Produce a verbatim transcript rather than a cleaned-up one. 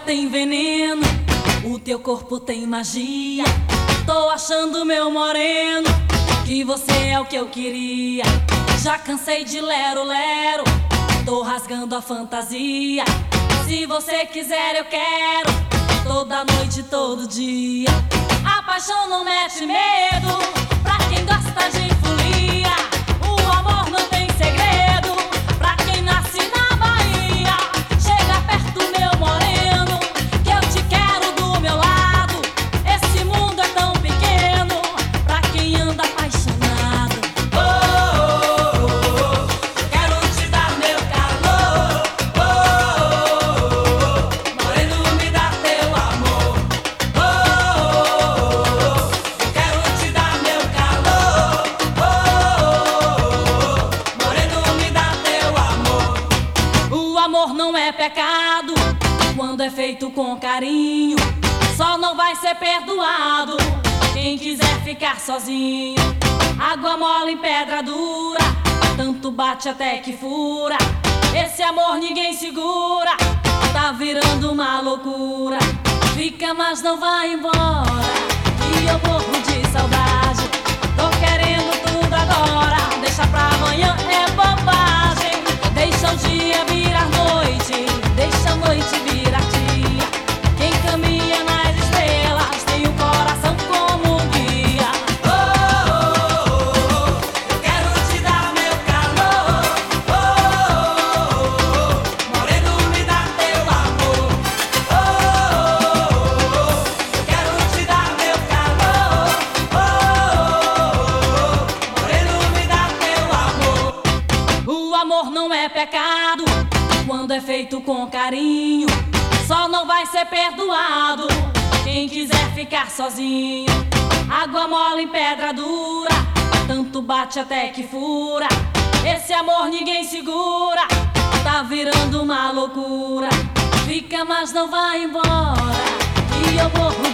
tem veneno, o teu corpo tem magia. Tô achando, meu moreno, que você é o que eu queria. Já cansei de lero-lero, tô rasgando a fantasia. Se você quiser eu quero, toda noite, todo dia. A paixão não mete medo, pra quem gosta de folia. O amor não tem segredo, pra quem nasce na Bahia. Chega perto, meu moreno, que eu te quero do meu lado. Esse mundo é tão pequeno, pra quem anda apaixonado. Oh, oh, oh, oh, quero te dar meu calor. Oh, oh, oh, moreno, me dá teu amor. Oh, oh, oh, quero te dar meu calor. Oh, oh, oh, moreno, me dá teu amor. O amor não é pecado quando é feito com carinho. Só não vai ser perdoado quem quiser ficar sozinho. Água mole em pedra dura, tanto bate até que fura. Esse amor ninguém segura, tá virando uma loucura. Fica, mas não vai embora, e eu morro de saudade. Tô querendo tudo agora, deixa pra amanhã é bobagem. Deixa o dia virar noite, deixa a noite virar dia. Quem caminha nas estrelas tem o coração como guia. Oh, oh, oh, eu quero te dar meu calor. Oh, oh, oh, moreno, me dá teu amor. Oh, oh, oh, eu quero te dar meu calor. Oh, oh, oh, moreno, me dá teu amor. O amor não é pecado quando é feito com carinho. Só não vai ser perdoado quem quiser ficar sozinho. Água mole em pedra dura, tanto bate até que fura. Esse amor ninguém segura, tá virando uma loucura. Fica, mas não vai embora, e eu morro